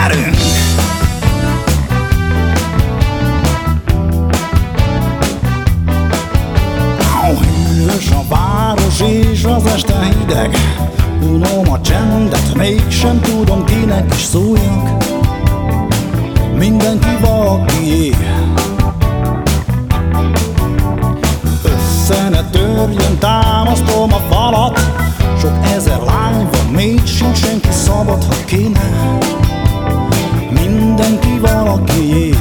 Gyerünk! Hűvös a város és az este hideg, unom a csendet, mégsem tudom, kinek is szóljak. Mindenki valakié. Össze ne törjön, támasztom a falat. Sok ezer lány van, még sincs senki szabad, ha kéne. Mindenki valakié.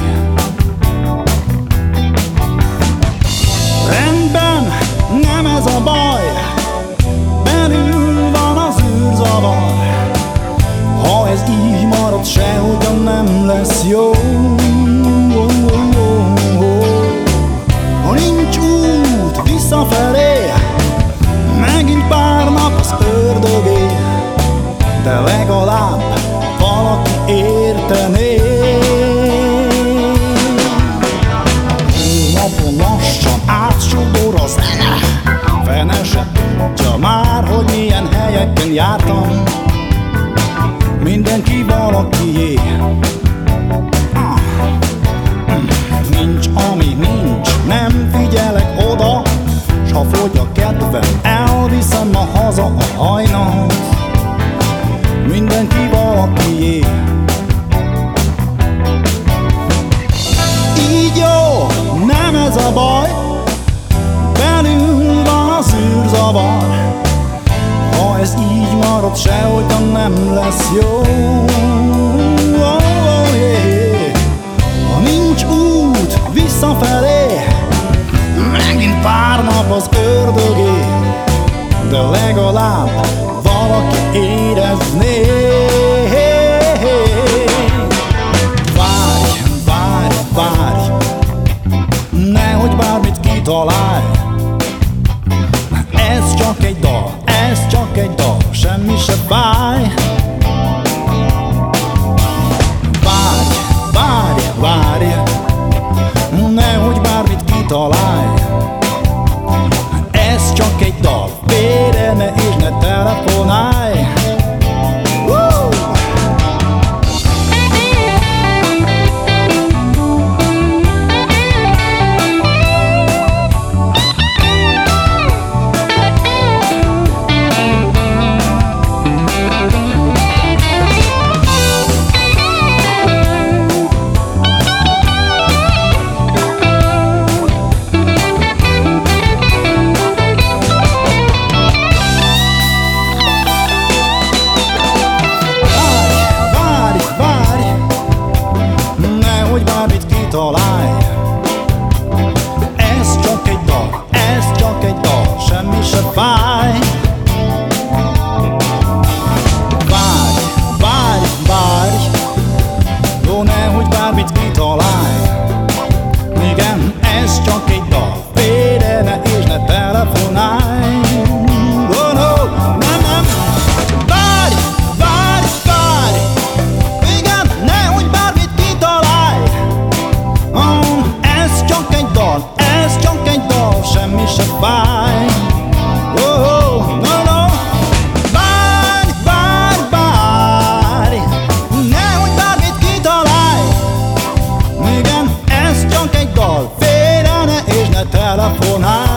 Rendben, nem ez a baj, belül van az űrzavar. Ha ez így marad, sehogyan nem lesz jó. Ha nincs út visszafelé, megint pár nap az ördögé, de legalább valaki értené. Napon lassan átsodor a zene, fene se tudja már, hogy milyen helyeken jártam. Mindenki valakié. Nincs, ami nincs, nem figyelek oda, s ha fogy a kedvem, elviszem ma haza a hajnalt. Mindenki valakié. Így jó, nem ez a baj, belül van az űrzavar. Ha ez így marad, sehogyan nem lesz jó. Ha nincs út visszafelé, megint pár nap az ördögé, de legalább valaki érezné. Várj, várj, várj, nehogy bármit kitalálj. Ez csak egy dal, ez csak egy dal, semmi se fáj. Várj, várj, várj, nehogy bármit kitalálj. Ez csak egy dal, félre ne és ne telefonálj. Találj. Ez csak egy dal, ez csak egy dal, semmi se fáj. Várj, várj, várj, jó, nehogy bármit kitalálj. Igen, ez csak egy dal, félre ne és ne telefonálj. Oh no, nem, nem. Várj, várj, várj, igen, nehogy bármit kitalálj. Ez csak egy dal, ez csak egy dal, semmi se fáj. Oh, no, no. Várj, várj, várj, nehogy bármit kitalálj. Igen, ez csak egy dal, félre ne és ne telefonálj.